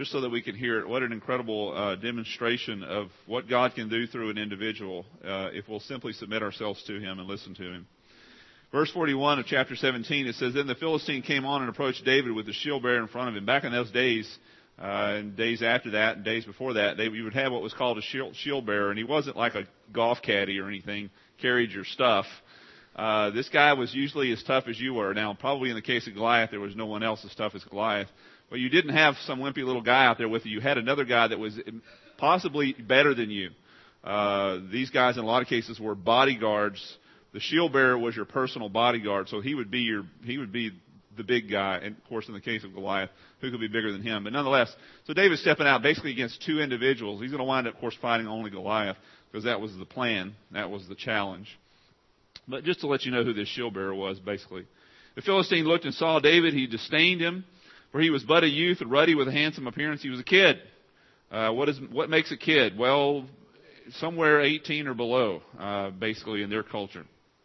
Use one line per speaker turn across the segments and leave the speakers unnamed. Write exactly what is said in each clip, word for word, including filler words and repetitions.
just so that we can hear it. What an incredible uh, demonstration of what God can do through an individual uh, if we'll simply submit ourselves to Him and listen to Him. Verse forty-one of chapter seventeen, it says, Then the Philistine came on and approached David with the shield bearer in front of him. Back in those days, uh, and days after that, and days before that, they you would have what was called a shield, shield bearer, and he wasn't like a golf caddy or anything, carried your stuff. Uh, this guy was usually as tough as you were. Now, probably in the case of Goliath, there was no one else as tough as Goliath. But you didn't have some wimpy little guy out there with you. You had another guy that was possibly better than you. Uh, these guys, in a lot of cases, were bodyguards. The shield bearer was your personal bodyguard, so he would be your he would be the big guy. And of course, in the case of Goliath, who could be bigger than him? But nonetheless, so David's stepping out basically against two individuals. He's going to wind up, of course, fighting only Goliath because that was the plan, that was the challenge. But just to let you know who this shield bearer was, basically, the Philistine looked and saw David. He disdained him, for he was but a youth, ruddy with a handsome appearance. He was a kid. Uh, what is what makes a kid? Well, somewhere eighteen or below, uh, basically in their culture.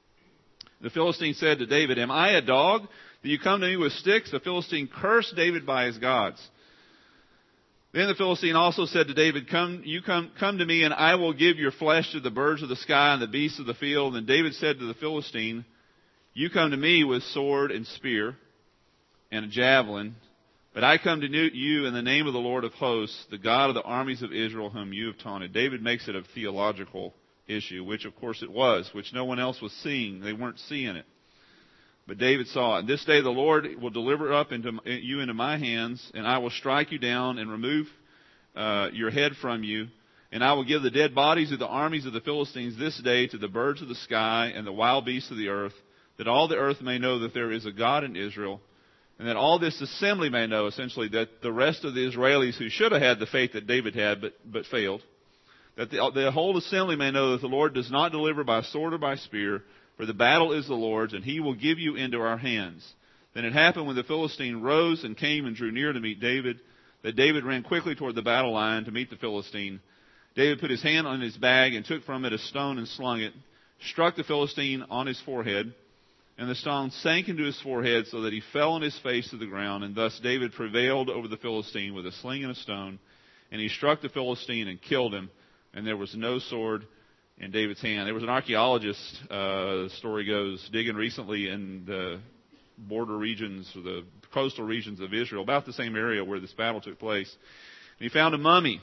The Philistine said to David, Am I a dog that you come to me with sticks? The Philistine cursed David by his gods. Then the Philistine also said to David, Come, you come, come to me, and I will give your flesh to the birds of the sky and the beasts of the field. And David said to the Philistine, You come to me with sword and spear and a javelin, but I come to you in the name of the Lord of hosts, the God of the armies of Israel, whom you have taunted. David makes it a theological issue, which of course it was, which no one else was seeing. They weren't seeing it. But David saw it. This day the Lord will deliver up into you into my hands, and I will strike you down and remove uh, your head from you. And I will give the dead bodies of the armies of the Philistines this day to the birds of the sky and the wild beasts of the earth, that all the earth may know that there is a God in Israel, and that all this assembly may know, essentially, that the rest of the Israelis who should have had the faith that David had but, but failed, that the, the whole assembly may know that the Lord does not deliver by sword or by spear, for the battle is the Lord's, and He will give you into our hands. Then it happened when the Philistine rose and came and drew near to meet David, that David ran quickly toward the battle line to meet the Philistine. David put his hand on his bag and took from it a stone and slung it, struck the Philistine on his forehead, and the stone sank into his forehead so that he fell on his face to the ground. And thus David prevailed over the Philistine with a sling and a stone, and he struck the Philistine and killed him. And there was no sword in David's hand. There was an archaeologist, uh, the story goes, digging recently in the border regions, or the coastal regions of Israel, about the same area where this battle took place. And he found a mummy.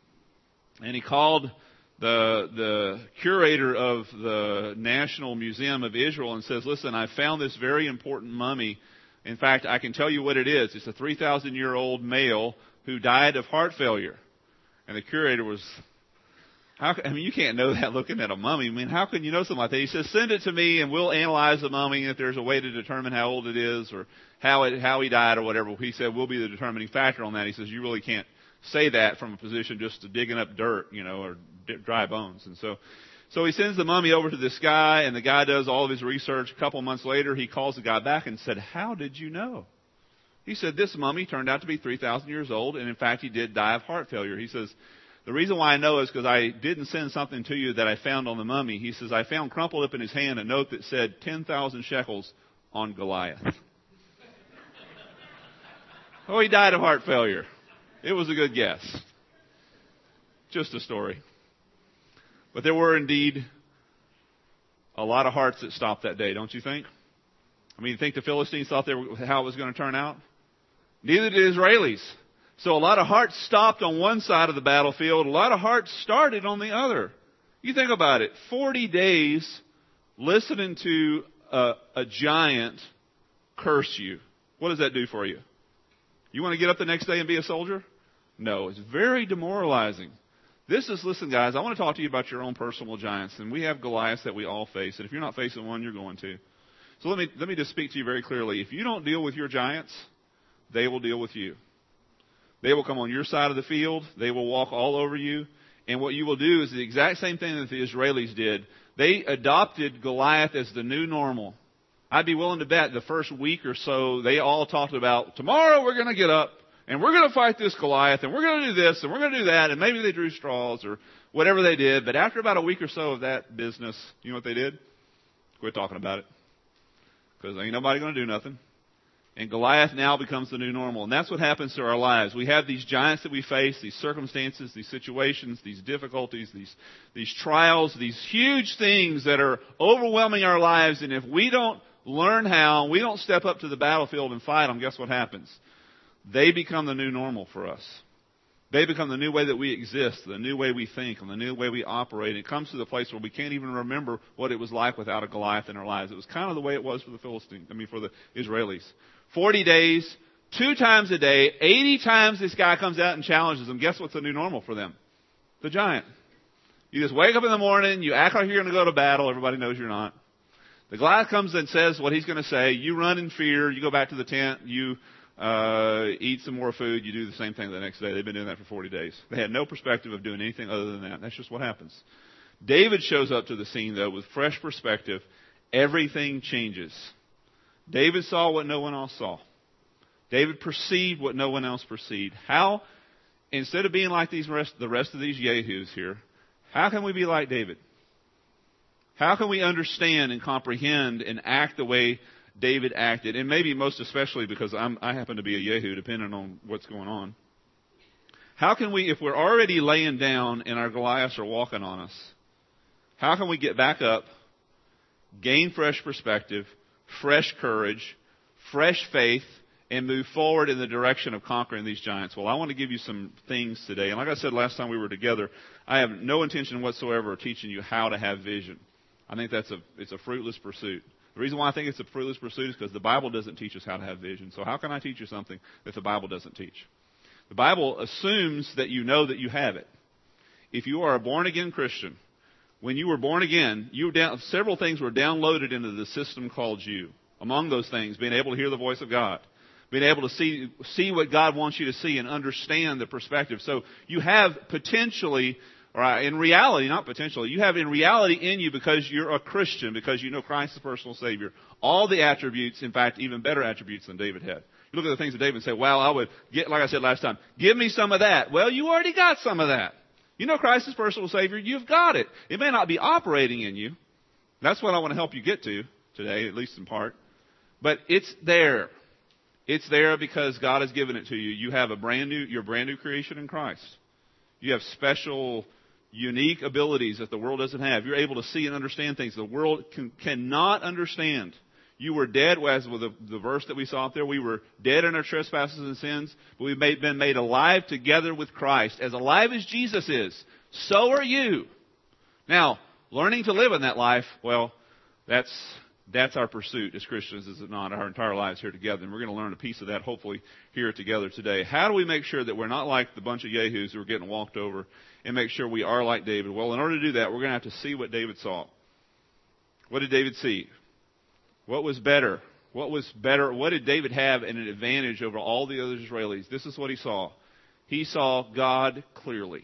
And he called the the curator of the National Museum of Israel and says, Listen, I found this very important mummy. In fact, I can tell you what it is. It's a three thousand year old male who died of heart failure. And the curator was... How, I mean, you can't know that looking at a mummy. I mean, how can you know something like that? He says, send it to me and we'll analyze the mummy. If there's a way to determine how old it is or how it, how he died or whatever, he said, we'll be the determining factor on that. He says, you really can't say that from a position just to digging up dirt, you know, or d- dry bones. And so, so he sends the mummy over to this guy, and the guy does all of his research. A couple of months later, he calls the guy back and said, how did you know? He said, this mummy turned out to be three thousand years old, and in fact, he did die of heart failure. He says, the reason why I know is because I didn't send something to you that I found on the mummy. He says, I found crumpled up in his hand a note that said ten thousand shekels on Goliath. Oh, he died of heart failure. It was a good guess. Just a story. But there were indeed a lot of hearts that stopped that day, don't you think? I mean, you think the Philistines thought they were, how it was going to turn out? Neither did Israelis. So a lot of hearts stopped on one side of the battlefield. A lot of hearts started on the other. You think about it. Forty days listening to a, a giant curse you. What does that do for you? You want to get up the next day and be a soldier? No, it's very demoralizing. This is, listen guys, I want to talk to you about your own personal giants. And we have Goliaths that we all face. And if you're not facing one, you're going to. So let me, let me just speak to you very clearly. If you don't deal with your giants, they will deal with you. They will come on your side of the field. They will walk all over you. And what you will do is the exact same thing that the Israelis did. They adopted Goliath as the new normal. I'd be willing to bet the first week or so, they all talked about, tomorrow we're going to get up, and we're going to fight this Goliath, and we're going to do this, and we're going to do that, and maybe they drew straws or whatever they did. But after about a week or so of that business, you know what they did? Quit talking about it. Because ain't nobody going to do nothing. And Goliath now becomes the new normal. And that's what happens to our lives. We have these giants that we face, these circumstances, these situations, these difficulties, these, these trials, these huge things that are overwhelming our lives. And if we don't learn how, we don't step up to the battlefield and fight them, guess what happens? They become the new normal for us. They become the new way that we exist, the new way we think, and the new way we operate. It comes to the place where we can't even remember what it was like without a Goliath in our lives. It was kind of the way it was for the Philistines, I mean for the Israelis. Forty days, two times a day, eighty times this guy comes out and challenges them. Guess what's the new normal for them? The giant. You just wake up in the morning, you act like you're going to go to battle, everybody knows you're not. The Goliath comes and says what he's going to say. You run in fear, you go back to the tent, you Uh, eat some more food, you do the same thing the next day. They've been doing that for forty days. They had no perspective of doing anything other than that. That's just what happens. David shows up to the scene, though, with fresh perspective. Everything changes. David saw what no one else saw. David perceived what no one else perceived. How, instead of being like these rest, the rest of these yahoos here, how can we be like David? How can we understand and comprehend and act the way David acted, and maybe most especially because I'm, I happen to be a Yahoo, depending on what's going on. How can we, if we're already laying down and our Goliaths are walking on us, how can we get back up, gain fresh perspective, fresh courage, fresh faith, and move forward in the direction of conquering these giants? Well, I want to give you some things today. And like I said last time we were together, I have no intention whatsoever of teaching you how to have vision. I think that's a, it's a fruitless pursuit. The reason why I think it's a fruitless pursuit is because the Bible doesn't teach us how to have vision. So how can I teach you something that the Bible doesn't teach? The Bible assumes that you know that you have it. If you are a born-again Christian, when you were born again, you were down, several things were downloaded into the system called you. Among those things, being able to hear the voice of God, being able to see see what God wants you to see and understand the perspective. So you have potentially, or in reality, not potentially, you have in reality in you, because you're a Christian, because you know Christ the personal Savior, all the attributes, in fact, even better attributes than David had. You look at the things of David and say, wow, I would get, like I said last time, give me some of that. Well, you already got some of that. You know Christ is personal Savior, you've got it. It may not be operating in you. That's what I want to help you get to today, at least in part. But it's there. It's there because God has given it to you. You have a brand new, you're a brand new creation in Christ. You have special, unique abilities that the world doesn't have. You're able to see and understand things the world can, cannot understand. You were dead, as with the, the verse that we saw up there, we were dead in our trespasses and sins, but we've made, been made alive together with Christ. As alive as Jesus is, so are you. Now, learning to live in that life, well, that's that's our pursuit as Christians, is it not? Our entire lives here together. And we're going to learn a piece of that, hopefully, here together today. How do we make sure that we're not like the bunch of yahoos who are getting walked over, and make sure we are like David? Well, in order to do that, we're going to have to see what David saw. What did David see? What was better? What was better? What did David have in an advantage over all the other Israelis? This is what he saw. He saw God clearly.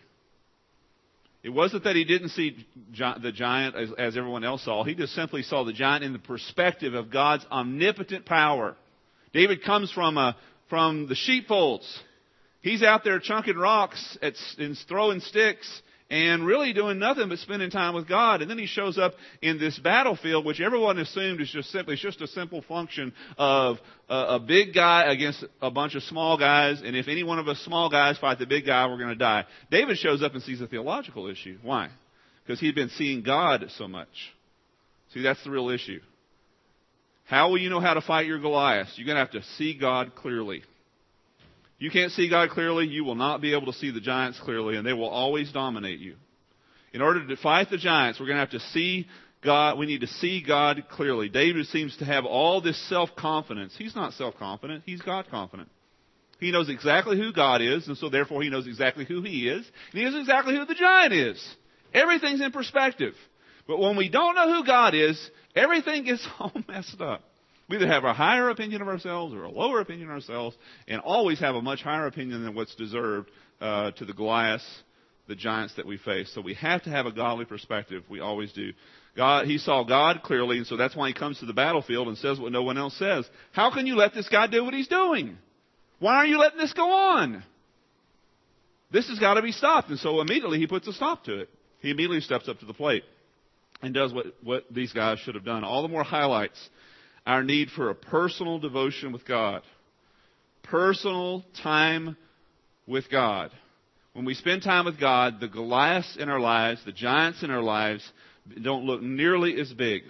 It wasn't that he didn't see the giant as, as everyone else saw. He just simply saw the giant in the perspective of God's omnipotent power. David comes from a, from the sheepfolds. He's out there chunking rocks at, and throwing sticks and really doing nothing but spending time with God. And then he shows up in this battlefield, which everyone assumed is just simply it's just a simple function of a, a big guy against a bunch of small guys. And if any one of us small guys fight the big guy, we're going to die. David shows up and sees a theological issue. Why? Because he'd been seeing God so much. See, that's the real issue. How will you know how to fight your Goliaths? You're going to have to see God clearly. You can't see God clearly, you will not be able to see the giants clearly, and they will always dominate you. In order to fight the giants, we're going to have to see God. We need to see God clearly. David seems to have all this self-confidence. He's not self-confident. He's God-confident. He knows exactly who God is, and so therefore he knows exactly who he is, and he knows exactly who the giant is. Everything's in perspective. But when we don't know who God is, everything gets all messed up. We either have a higher opinion of ourselves or a lower opinion of ourselves, and always have a much higher opinion than what's deserved uh, to the Goliaths, the giants that we face. So we have to have a godly perspective. We always do. God, he saw God clearly, and so that's why he comes to the battlefield and says what no one else says. How can you let this guy do what he's doing? Why are you letting this go on? This has got to be stopped. And so immediately he puts a stop to it. He immediately steps up to the plate and does what, what these guys should have done. All the more highlights. our need for a personal devotion with God. Personal time with God. When we spend time with God, the Goliaths in our lives, the giants in our lives, don't look nearly as big.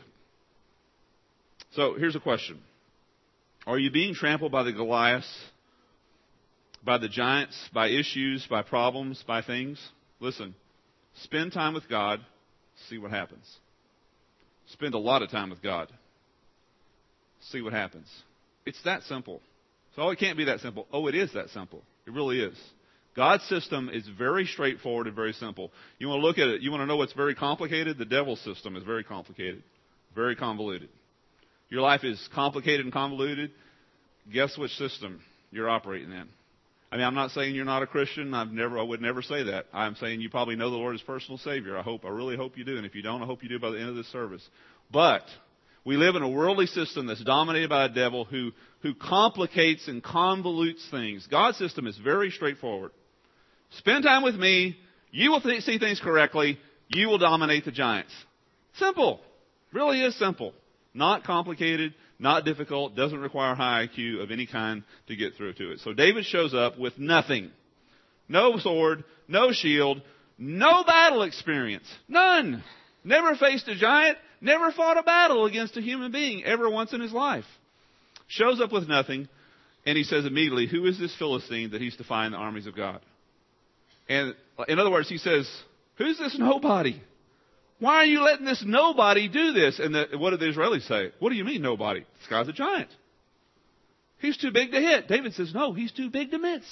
So here's a question. Are you being trampled by the Goliaths, by the giants, by issues, by problems, by things? Listen, spend time with God, see what happens. Spend a lot of time with God. See what happens. It's that simple. So it can't be that simple. Oh, it is that simple. It really is. God's system is very straightforward and very simple. You want to look at it, you want to know what's very complicated? The devil's system is very complicated, very convoluted. Your life is complicated and convoluted. Guess which system you're operating in? I mean, I'm not saying you're not a Christian. I've never, I would never say that. I'm saying you probably know the Lord as personal Savior. I hope, I really hope you do. And if you don't, I hope you do by the end of this service. But we live in a worldly system that's dominated by a devil who, who complicates and convolutes things. God's system is very straightforward. Spend time with me. You will th- see things correctly. You will dominate the giants. Simple. Really is simple. Not complicated, not difficult, doesn't require high I Q of any kind to get through to it. So David shows up with nothing. No sword, no shield, no battle experience. None. Never faced a giant, never fought a battle against a human being ever once in his life. Shows up with nothing, and he says immediately, who is this Philistine that he's defying the armies of God? And in other words, he says, who's this nobody? Why are you letting this nobody do this? And the, what did the Israelis say? What do you mean nobody? This guy's a giant. He's too big to hit. David says, no, he's too big to miss.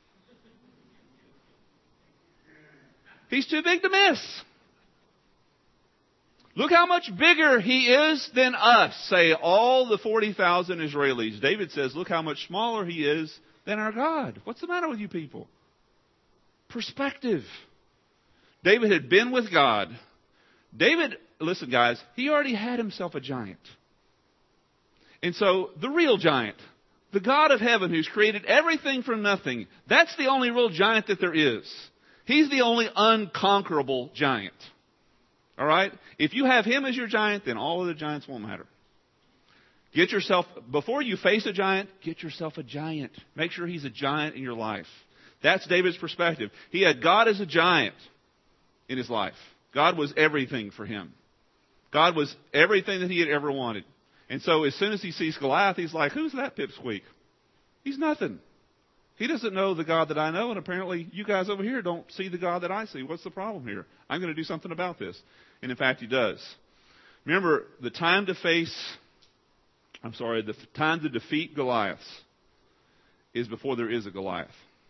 He's too big to miss. Look how much bigger he is than us, say all the forty thousand Israelis. David says, look how much smaller he is than our God. What's the matter with you people? Perspective. David had been with God. David, listen guys, he already had himself a giant. And so the real giant, the God of heaven who's created everything from nothing, that's the only real giant that there is. He's the only unconquerable giant. All right? If you have him as your giant, then all of the giants won't matter. Get yourself, before you face a giant, get yourself a giant. Make sure he's a giant in your life. That's David's perspective. He had God as a giant in his life. God was everything for him. God was everything that he had ever wanted. And so as soon as he sees Goliath, he's like, who's that pipsqueak? He's nothing. He doesn't know the God that I know, and apparently you guys over here don't see the God that I see. What's the problem here? I'm going to do something about this. And in fact, he does. Remember, the time to face, I'm sorry, the time to defeat Goliaths is before there is a Goliath.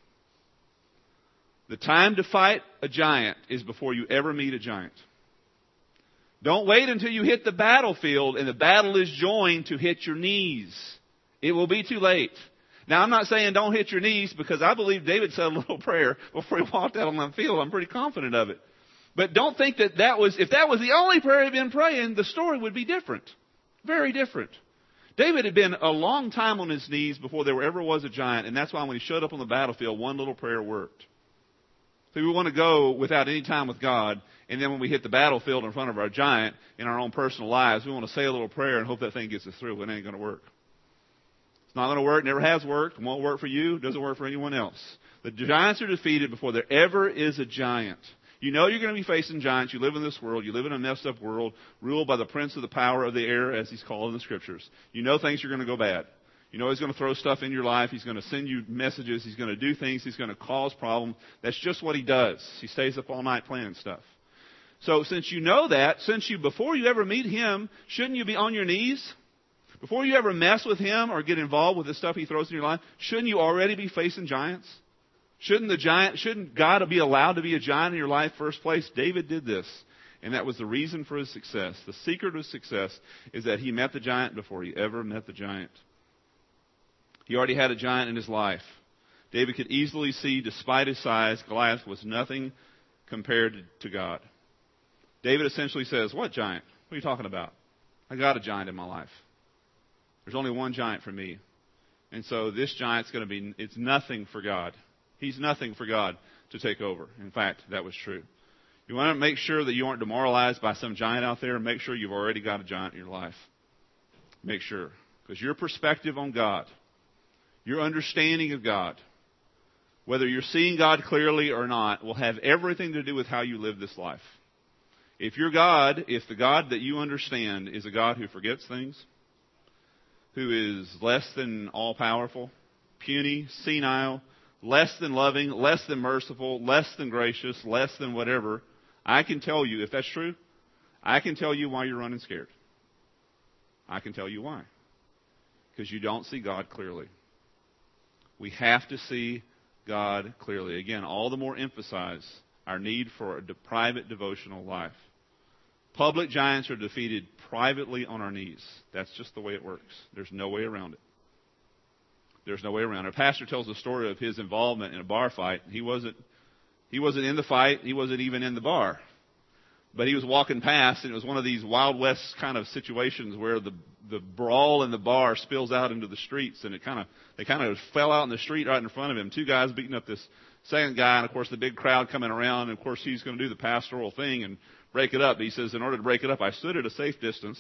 The time to fight a giant is before you ever meet a giant. Don't wait until you hit the battlefield and the battle is joined to hit your knees. It will be too late. Now, I'm not saying don't hit your knees because I believe David said a little prayer before he walked out on that field. I'm pretty confident of it. But don't think that that was, if that was the only prayer he'd been praying, the story would be different. Very different. David had been a long time on his knees before there ever was a giant, and that's why when he showed up on the battlefield, one little prayer worked. So we want to go without any time with God, and then when we hit the battlefield in front of our giant in our own personal lives, we want to say a little prayer and hope that thing gets us through. It ain't going to work. It's not going to work. Never has worked. It won't work for you. It doesn't work for anyone else. The giants are defeated before there ever is a giant. You know you're going to be facing giants. You live in this world. You live in a messed up world ruled by the prince of the power of the air, as he's called in the scriptures. You know things are going to go bad. You know he's going to throw stuff in your life. He's going to send you messages. He's going to do things. He's going to cause problems. That's just what he does. He stays up all night planning stuff. So since you know that, since you, before you ever meet him, shouldn't you be on your knees? Before you ever mess with him or get involved with the stuff he throws in your life, shouldn't you already be facing giants? Shouldn't the giant, shouldn't God be allowed to be a giant in your life first place? David did this. And that was the reason for his success. The secret of success is that he met the giant before he ever met the giant. He already had a giant in his life. David could easily see, despite his size, Goliath was nothing compared to God. David essentially says, what giant? What are you talking about? I got a giant in my life. There's only one giant for me. And so this giant's going to be, it's nothing for God. He's nothing for God to take over. In fact, that was true. You want to make sure that you aren't demoralized by some giant out there, and make sure you've already got a giant in your life. Make sure. Because your perspective on God, your understanding of God, whether you're seeing God clearly or not, will have everything to do with how you live this life. If your God, if the God that you understand is a God who forgets things, who is less than all-powerful, puny, senile, less than loving, less than merciful, less than gracious, less than whatever, I can tell you, if that's true, I can tell you why you're running scared. I can tell you why. Because you don't see God clearly. We have to see God clearly. Again, all the more emphasize our need for a de- private devotional life. Public giants are defeated privately on our knees. That's just the way it works. There's no way around it. There's no way around it. Our pastor tells the story of his involvement in a bar fight. He wasn't, he wasn't in the fight. He wasn't even in the bar. But he was walking past, and it was one of these Wild West kind of situations where the the brawl in the bar spills out into the streets, and it kind of they kind of fell out in the street right in front of him. Two guys beating up this second guy, and of course the big crowd coming around, and of course he's going to do the pastoral thing and break it up. He says, in order to break it up, I stood at a safe distance.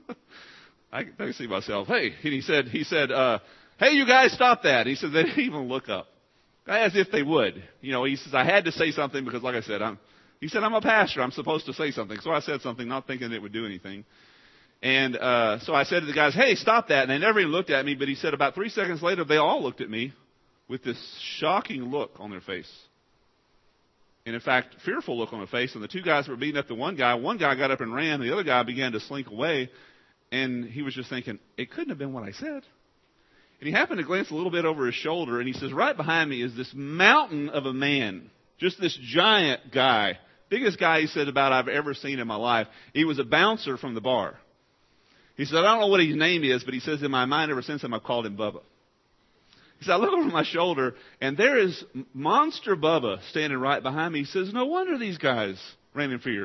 I, I can see myself. Hey, and he said, he said, uh, hey, you guys, stop that. He said they didn't even look up, as if they would. You know, he says I had to say something because, like I said, I'm. He said, I'm a pastor. I'm supposed to say something. So I said something, not thinking it would do anything. And uh, so I said to the guys, hey, stop that. And they never even looked at me. But he said about three seconds later, they all looked at me with this shocking look on their face. And in fact, fearful look on their face. And the two guys were beating up the one guy. One guy got up and ran. The other guy began to slink away. And he was just thinking, it couldn't have been what I said. And he happened to glance a little bit over his shoulder. And he says, right behind me is this mountain of a man. Just this giant guy. Biggest guy, he said, about I've ever seen in my life. He was a bouncer from the bar. He said, I don't know what his name is, but he says, in my mind ever since then, I've called him Bubba. He said, I look over my shoulder, and there is Monster Bubba standing right behind me. He says, no wonder these guys ran in fear.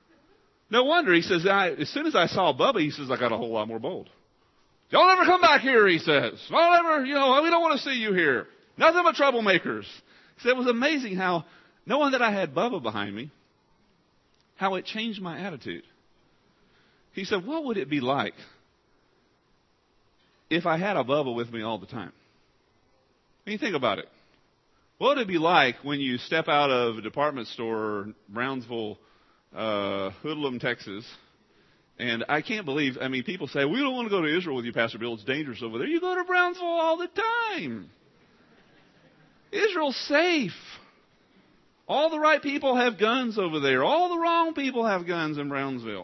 No wonder. He says, I, as soon as I saw Bubba, he says, I got a whole lot more bold. Don't ever come back here, he says. Don't ever, you know, we don't want to see you here. Nothing but troublemakers. He said, it was amazing how, knowing that I had Bubba behind me, how it changed my attitude. He said, what would it be like if I had a Bubba with me all the time? I mean, think about it. What would it be like when you step out of a department store, Brownsville, uh, Hoodlum, Texas, and I can't believe, I mean, people say, we don't want to go to Israel with you, Pastor Bill. It's dangerous over there. You go to Brownsville all the time. Israel's safe. All the right people have guns over there. All the wrong people have guns in Brownsville.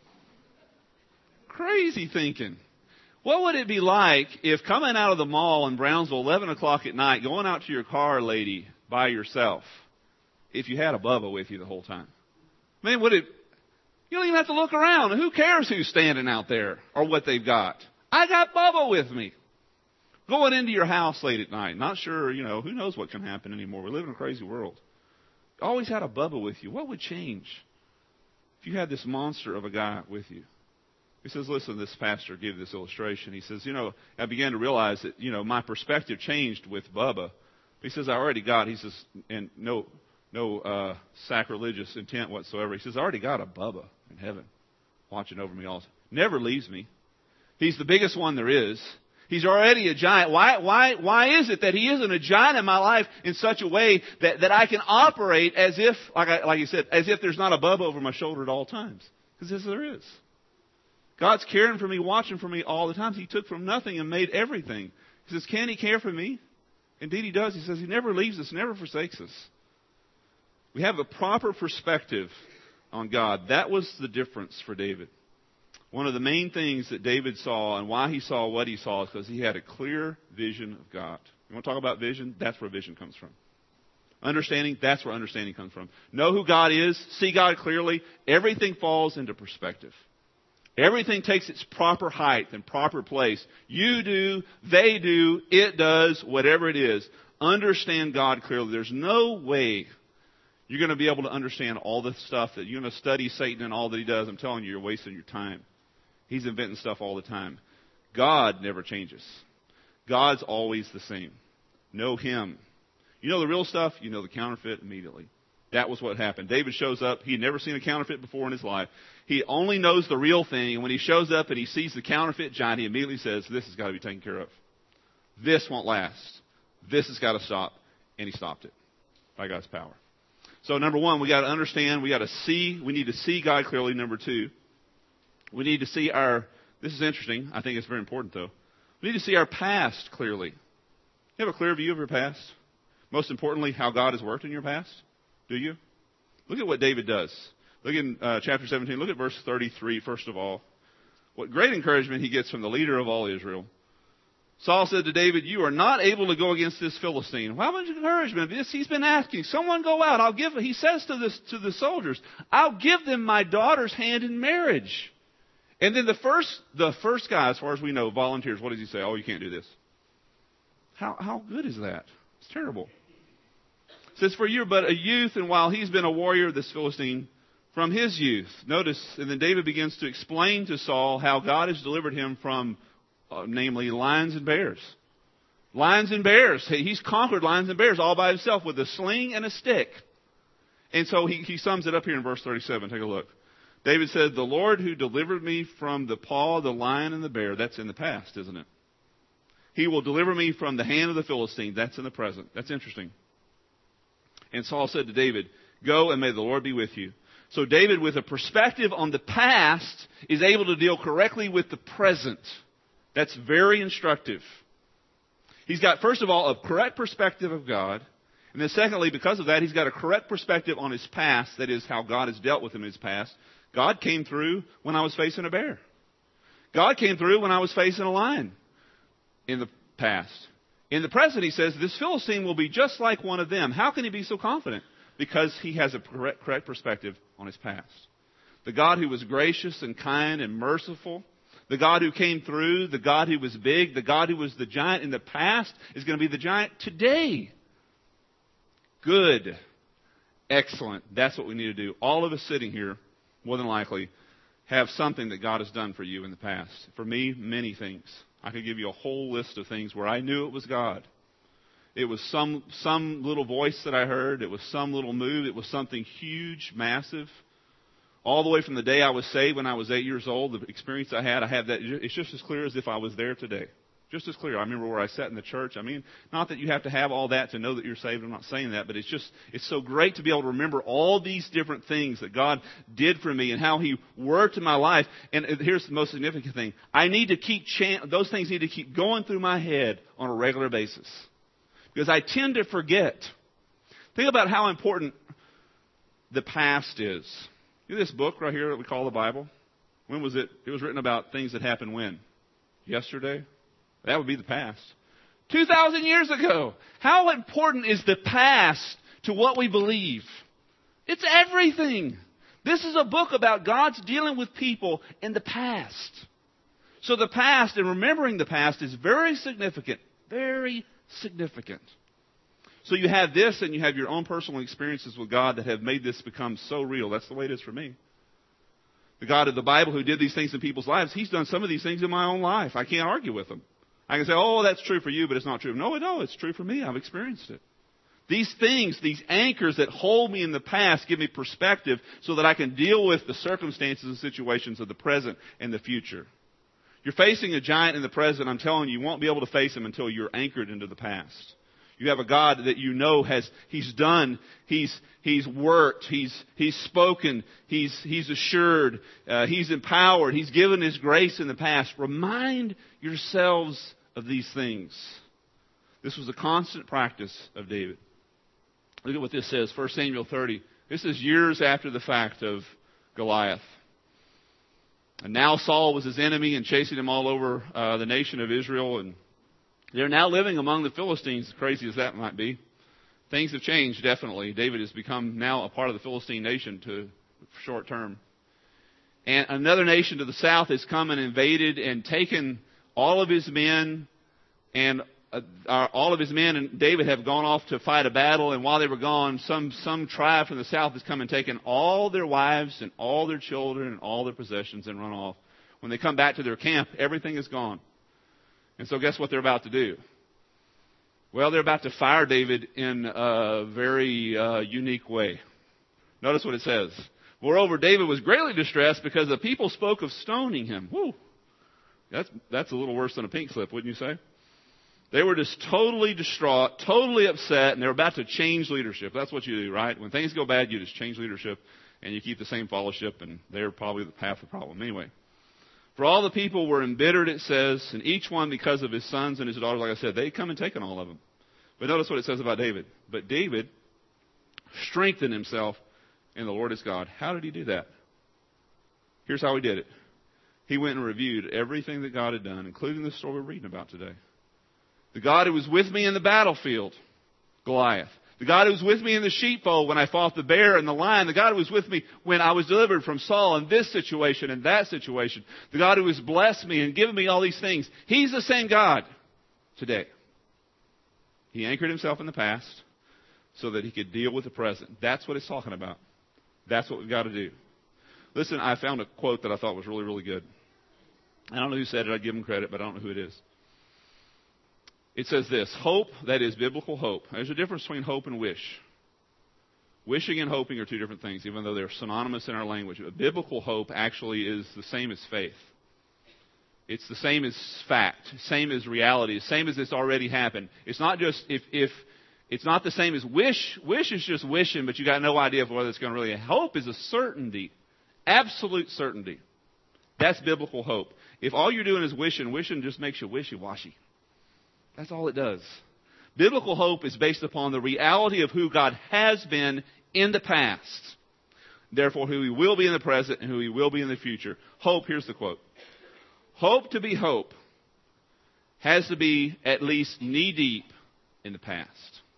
Crazy thinking. What would it be like if coming out of the mall in Brownsville, eleven o'clock at night, going out to your car, lady, by yourself, if you had a Bubba with you the whole time? I mean, would it, you don't even have to look around. Who cares who's standing out there or what they've got? I got Bubba with me. Going into your house late at night, not sure, you know, who knows what can happen anymore. We live in a crazy world. Always had a Bubba with you. What would change if you had this monster of a guy with you? He says, listen, this pastor gave this illustration. He says, you know, I began to realize that, you know, my perspective changed with Bubba. He says, I already got, he says, and no no uh, sacrilegious intent whatsoever. He says, I already got a Bubba in heaven watching over me all. Never leaves me. He's the biggest one there is. He's already a giant. Why, why, why is it that he isn't a giant in my life in such a way that, that I can operate as if, like I, like you said, as if there's not a Bubba over my shoulder at all times? Because yes, there is. God's caring for me, watching for me all the time. He took from nothing and made everything. He says, can he care for me? Indeed he does. He says he never leaves us, never forsakes us. We have a proper perspective on God. That was the difference for David. One of the main things that David saw and why he saw what he saw is because he had a clear vision of God. You want to talk about vision? That's where vision comes from. Understanding, that's where understanding comes from. Know who God is, see God clearly, everything falls into perspective. Everything takes its proper height and proper place. You do, they do, it does, whatever it is. Understand God clearly. There's no way you're going to be able to understand all the stuff that you're going to study Satan and all that he does. I'm telling you, you're wasting your time. He's inventing stuff all the time. God never changes. God's always the same. Know him. You know the real stuff, you know the counterfeit immediately. That was what happened. David shows up. He had never seen a counterfeit before in his life. He only knows the real thing. And when he shows up and he sees the counterfeit giant, he immediately says, this has got to be taken care of. This won't last. This has got to stop. And he stopped it by God's power. So number one, we got to understand. We got to see. We need to see God clearly. Number two, we need to see our, this is interesting. I think it's very important though. We need to see our past clearly. You have a clear view of your past? Most importantly, how God has worked in your past? Do you? Look at what David does. Look in uh, chapter seventeen. Look at verse thirty-three, first of all. What great encouragement he gets from the leader of all Israel. Saul said to David, you are not able to go against this Philistine. How much encouragement? This he's been asking. Someone go out. I'll give, he says to, this, to the soldiers, I'll give them my daughter's hand in marriage. And then the first, the first guy, as far as we know, volunteers. What does he say? Oh, you can't do this. How, how good is that? It's terrible. It says, for you're but a youth, and while he's been a warrior, this Philistine, from his youth. Notice, and then David begins to explain to Saul how God has delivered him from, uh, namely, lions and bears. Lions and bears. He's conquered lions and bears all by himself with a sling and a stick. And so he, he sums it up here in verse thirty-seven. Take a look. David said, the Lord who delivered me from the paw of the lion and the bear. That's in the past, isn't it? He will deliver me from the hand of the Philistine. That's in the present. That's interesting. And Saul said to David, go and may the Lord be with you. So David, with a perspective on the past, is able to deal correctly with the present. That's very instructive. He's got, first of all, a correct perspective of God. And then secondly, because of that, he's got a correct perspective on his past. That is how God has dealt with him in his past. God came through when I was facing a bear. God came through when I was facing a lion in the past. In the present, he says, this Philistine will be just like one of them. How can he be so confident? Because he has a correct, correct perspective on his past. The God who was gracious and kind and merciful, the God who came through, the God who was big, the God who was the giant in the past is going to be the giant today. Good. Excellent. That's what we need to do. All of us sitting here, more than likely, have something that God has done for you in the past. For me, many things. I could give you a whole list of things where I knew it was God. It was some some little voice that I heard. It was some little move. It was something huge, massive. All the way from the day I was saved when I was eight years old, the experience I had, I have that. It's just as clear as if I was there today. Just as clear. I remember where I sat in the church. I mean, not that you have to have all that to know that you're saved. I'm not saying that. But it's just, it's so great to be able to remember all these different things that God did for me and how He worked in my life. And here's the most significant thing. I need to keep, chan- those things need to keep going through my head on a regular basis. Because I tend to forget. Think about how important the past is. You know this book right here that we call the Bible? When was it? It was written about things that happened when? Yesterday? That would be the past. two thousand years ago. How important is the past to what we believe? It's everything. This is a book about God's dealing with people in the past. So the past and remembering the past is very significant. Very significant. So you have this and you have your own personal experiences with God that have made this become so real. That's the way it is for me. The God of the Bible who did these things in people's lives, He's done some of these things in my own life. I can't argue with Him. I can say, oh, that's true for you, but it's not true. No, no, it's true for me. I've experienced it. These things, these anchors that hold me in the past give me perspective so that I can deal with the circumstances and situations of the present and the future. You're facing a giant in the present. I'm telling you, you won't be able to face him until you're anchored into the past. You have a God that you know has, He's done, He's, He's worked, He's, He's spoken, He's, He's assured, uh, He's empowered, He's given His grace in the past. Remind yourselves of these things. This was a constant practice of David. Look at what this says, First Samuel thirty. This is years after the fact of Goliath. And now Saul was his enemy and chasing him all over uh, the nation of Israel. And they're now living among the Philistines, as crazy as that might be. Things have changed, definitely. David has become now a part of the Philistine nation to short term. And another nation to the south has come and invaded and taken all of his men, and uh, all of his men and David have gone off to fight a battle. And while they were gone, some some tribe from the south has come and taken all their wives and all their children and all their possessions and run off. When they come back to their camp, everything is gone. And so guess what they're about to do? Well, they're about to fire David in a very uh, unique way. Notice what it says. Moreover, David was greatly distressed because the people spoke of stoning him. Whew. That's, that's a little worse than a pink slip, wouldn't you say? They were just totally distraught, totally upset, and they were about to change leadership. That's what you do, right? When things go bad, you just change leadership, and you keep the same fellowship, and they're probably half the problem. Anyway, for all the people were embittered, it says, and each one because of his sons and his daughters, like I said, they'd come and taken all of them. But notice what it says about David. But David strengthened himself in the Lord his God. How did he do that? Here's how he did it. He went and reviewed everything that God had done, including the story we're reading about today. The God who was with me in the battlefield, Goliath. The God who was with me in the sheepfold when I fought the bear and the lion. The God who was with me when I was delivered from Saul in this situation and that situation. The God who has blessed me and given me all these things. He's the same God today. He anchored himself in the past so that he could deal with the present. That's what it's talking about. That's what we've got to do. Listen, I found a quote that I thought was really, really good. I don't know who said it. I give him credit, but I don't know who it is. It says this, hope, that is biblical hope. There's a difference between hope and wish. Wishing and hoping are two different things, even though they're synonymous in our language. But biblical hope actually is the same as faith. It's the same as fact, same as reality, same as it's already happened. It's not just, if, if it's not the same as wish. Wish is just wishing, but you got no idea of whether it's going to really. Hope is a certainty, absolute certainty. That's biblical hope. If all you're doing is wishing, wishing just makes you wishy-washy. That's all it does. Biblical hope is based upon the reality of who God has been in the past. Therefore, who He will be in the present and who He will be in the future. Hope, here's the quote. Hope to be hope has to be at least knee-deep in the past.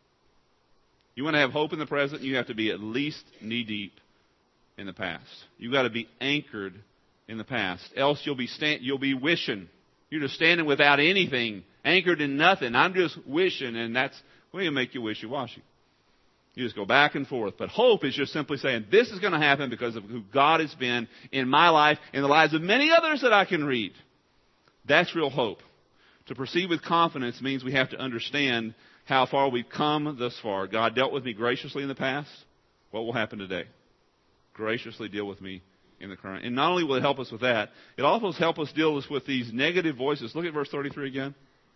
You want to have hope in the present, you have to be at least knee-deep in the past. You've got to be anchored in the past. Else you'll be stand, you'll be wishing. You're just standing without anything, anchored in nothing. I'm just wishing, and that's going to make you wishy-washy. You just go back and forth. But hope is just simply saying, this is going to happen because of who God has been in my life, in the lives of many others that I can read. That's real hope. To proceed with confidence means we have to understand how far we've come thus far. God dealt with me graciously in the past. What will happen today? Graciously deal with me in the current. And not only will it help us with that, it also helps us deal with these negative voices. Look at verse thirty-three again.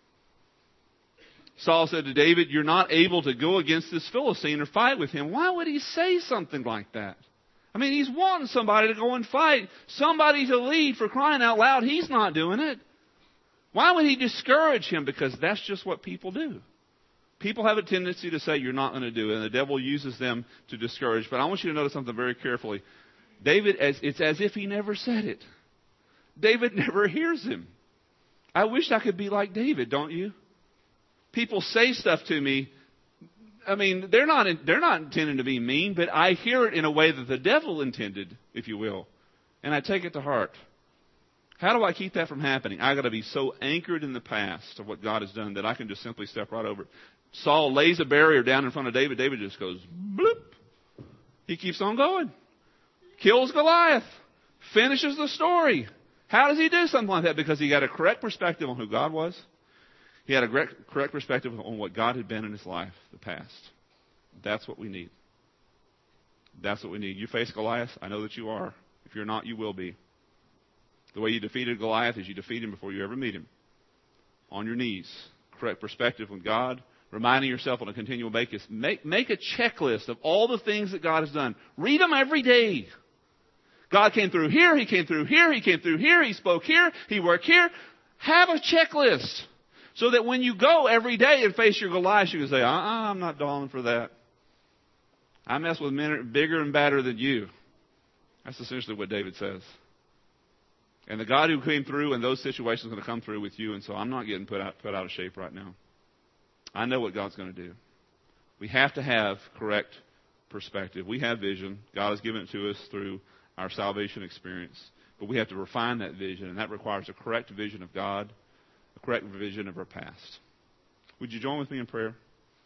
Saul said to David, you're not able to go against this Philistine or fight with him. Why would he say something like that? I mean, he's wanting somebody to go and fight, somebody to lead, for crying out loud. He's not doing it. Why would he discourage him? Because that's just what people do. People have a tendency to say you're not going to do it, and the devil uses them to discourage. But I want you to notice something very carefully. David, as it's as if he never said it. David never hears him. I wish I could be like David, don't you? People say stuff to me. I mean, they're not they're not intending to be mean, but I hear it in a way that the devil intended, if you will, and I take it to heart. How do I keep that from happening? I got to be so anchored in the past of what God has done that I can just simply step right over it. Saul lays a barrier down in front of David. David just goes bloop. He keeps on going. Kills Goliath. Finishes the story. How does he do something like that? Because he got a correct perspective on who God was. He had a correct perspective on what God had been in his life, the past. That's what we need. That's what we need. You face Goliath. I know that you are. If you're not, you will be. The way you defeated Goliath is you defeat him before you ever meet him. On your knees. Correct perspective with God. Reminding yourself on a continual basis. Make, make a checklist of all the things that God has done. Read them every day. God came through here. He came through here. He came through here. He spoke here. He worked here. Have a checklist. So that when you go every day and face your Goliath, you can say, uh-uh, I'm not falling for that. I mess with men bigger and badder than you. That's essentially what David says. And the God who came through in those situations is going to come through with you, and so I'm not getting put out, put out of shape right now. I know what God's going to do. We have to have correct perspective. We have vision. God has given it to us through our salvation experience. But we have to refine that vision, and that requires a correct vision of God, a correct vision of our past. Would you join with me in prayer?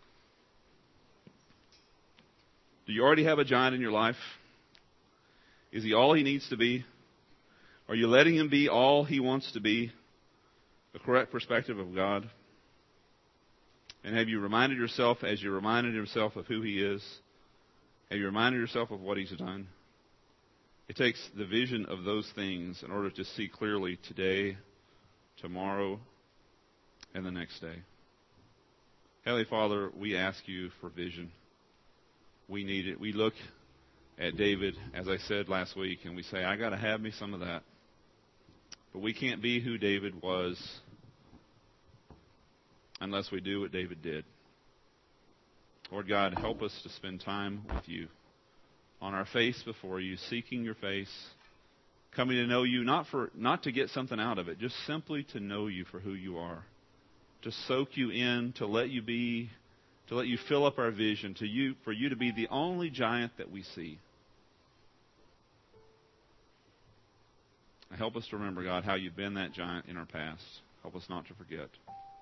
Do you already have a giant in your life? Is he all he needs to be? Are you letting him be all he wants to be? The correct perspective of God? And have you reminded yourself, as you reminded yourself of who he is, Have you reminded yourself of what He's done? It takes the vision of those things in order to see clearly today, tomorrow, and the next day. Heavenly Father, we ask You for vision. We need it. We look at David, as I said last week, and we say, I got to have me some of that. But we can't be who David was unless we do what David did. Lord God, help us to spend time with You, on our face before You, seeking Your face, coming to know You, not for not to get something out of it, just simply to know You for who You are, to soak You in, to let You be, to let You fill up our vision, to You for You to be the only giant that we see. Help us to remember, God, how You've been that giant in our past. Help us not to forget.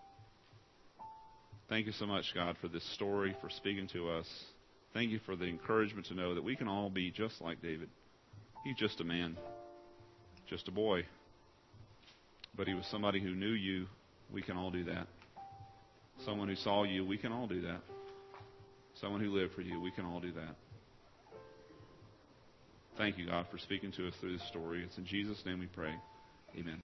Thank You so much, God, for this story, for speaking to us. Thank You for the encouragement to know that we can all be just like David. He's just a man, just a boy. But he was somebody who knew You. We can all do that. Someone who saw You. We can all do that. Someone who lived for You. We can all do that. Thank You, God, for speaking to us through this story. It's in Jesus' name we pray. Amen.